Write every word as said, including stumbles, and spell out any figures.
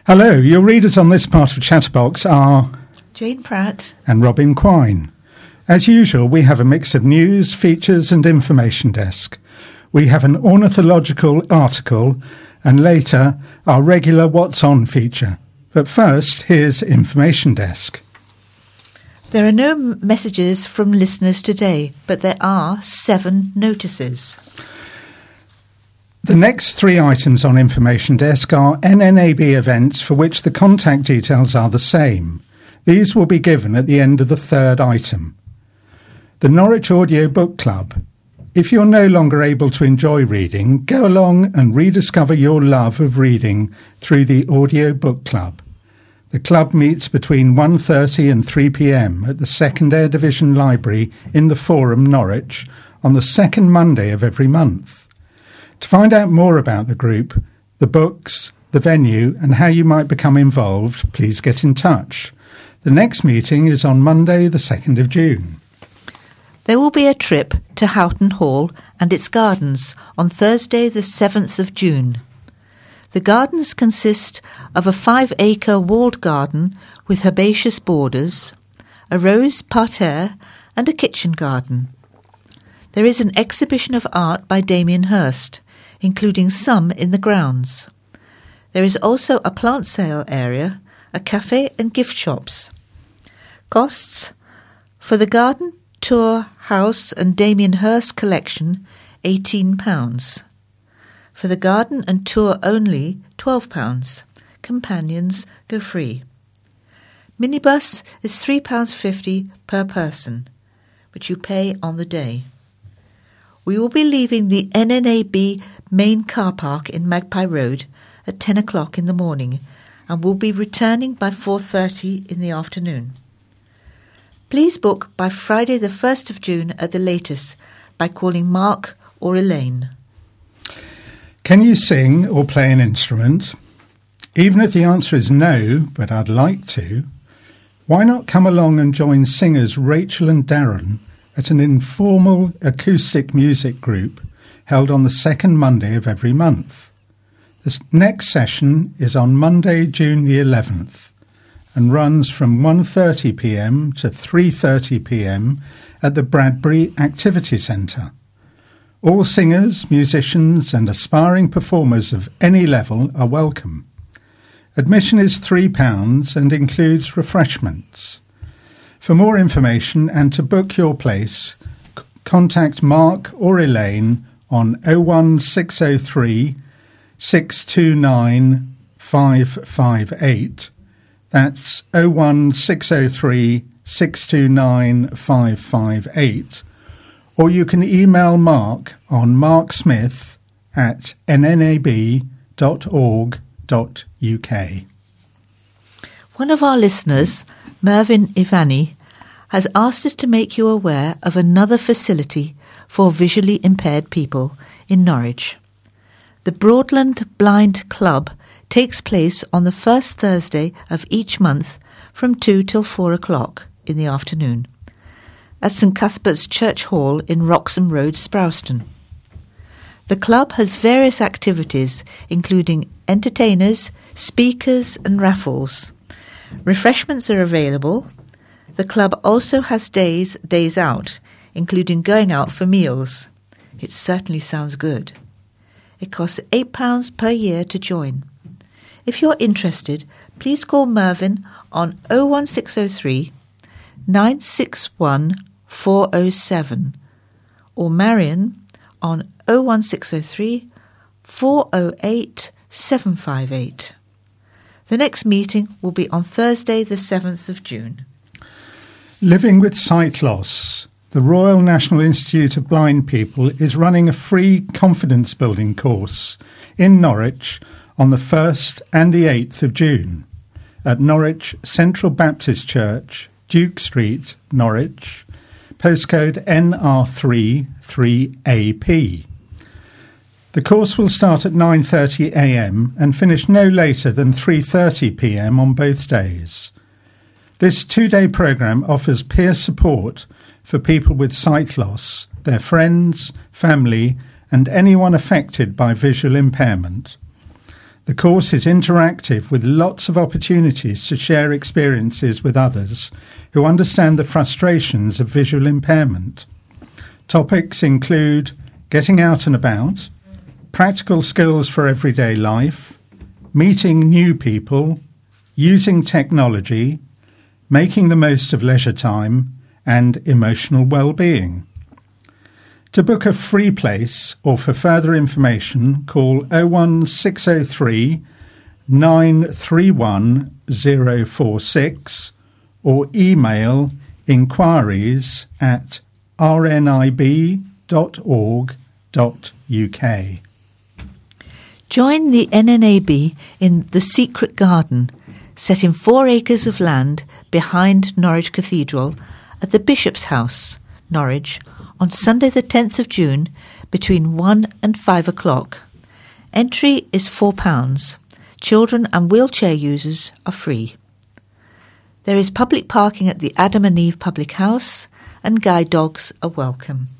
Hello, your readers on this part of Chatterbox are Jane Pratt and Robin Quine. As usual, we have a mix of news, features and information desk. We have an ornithological article and later our regular What's On feature. But first, here's Information Desk. There are no m- messages from listeners today, but there are seven notices. The next three items on Information Desk are N N A B events for which the contact details are the same. These will be given at the end of the third item. The Norwich Audio Book Club. If you're no longer able to enjoy reading, go along and rediscover your love of reading through the Audio Book Club. The club meets between one thirty and three p.m. at the second Air Division Library in the Forum, Norwich, on the second Monday of every month. To find out more about the group, the books, the venue and how you might become involved, please get in touch. The next meeting is on Monday the second of June. There will be a trip to Houghton Hall and its gardens on Thursday the seventh of June. The gardens consist of a five-acre walled garden with herbaceous borders, a rose parterre and a kitchen garden. There is an exhibition of art by Damien Hirst, including some in the grounds. There is also a plant sale area, a cafe and gift shops. Costs for the garden, tour, house and Damien Hirst collection, eighteen pounds. For the garden and tour only, twelve pounds. Companions go free. Minibus is three pounds fifty per person, which you pay on the day. We will be leaving the N N A B main car park in Magpie Road at ten o'clock in the morning and will be returning by four thirty in the afternoon. Please book by Friday the first of June at the latest by calling Mark or Elaine. Can you sing or play an instrument? Even if the answer is no, but I'd like to, why not come along and join singers Rachel and Darren at an informal acoustic music group held on the second Monday of every month. The next session is on Monday, June the eleventh, and runs from one thirty p.m. to three thirty p.m. at the Bradbury Activity Centre. All singers, musicians and aspiring performers of any level are welcome. Admission is three pounds and includes refreshments. For more information and to book your place, c- contact Mark or Elaine on oh one six oh three, six two nine, five five eight. That's oh one six oh three, six two nine, five five eight. Or you can email Mark on marksmith at n n a b dot org dot u k. One of our listeners, Mervyn Ivani, has asked us to make you aware of another facility for visually impaired people in Norwich. The Broadland Blind Club takes place on the first Thursday of each month from two till four o'clock in the afternoon at St Cuthbert's Church Hall in Wroxham Road, Sprowston. The club has various activities including entertainers, speakers and raffles. Refreshments are available. The club also has days, days out, including going out for meals. It certainly sounds good. It costs eight pounds per year to join. If you're interested, please call Mervyn on oh one six oh three, nine six one, four oh seven or Marion on oh one six oh three, four oh eight, seven five eight. The next meeting will be on Thursday the seventh of June. Living with Sight Loss. The Royal National Institute of Blind People is running a free confidence-building course in Norwich on the first and the eighth of June at Norwich Central Baptist Church, Duke Street, Norwich, postcode N R three three A P. The course will start at nine thirty a.m. and finish no later than three thirty p.m. on both days. This two-day programme offers peer support for people with sight loss, their friends, family and anyone affected by visual impairment. The course is interactive with lots of opportunities to share experiences with others who understand the frustrations of visual impairment. Topics include getting out and about, practical skills for everyday life, meeting new people, using technology, making the most of leisure time, and emotional well-being. To book a free place or for further information, call oh one six oh three, nine three one oh four six or email inquiries at r n i b dot org dot u k. Join the N N A B in The Secret Garden, set in four acres of land behind Norwich Cathedral at the Bishop's House, Norwich, on Sunday the tenth of June between one and five o'clock. Entry is four pounds. Children and wheelchair users are free. There is public parking at the Adam and Eve Public House, and guide dogs are welcome.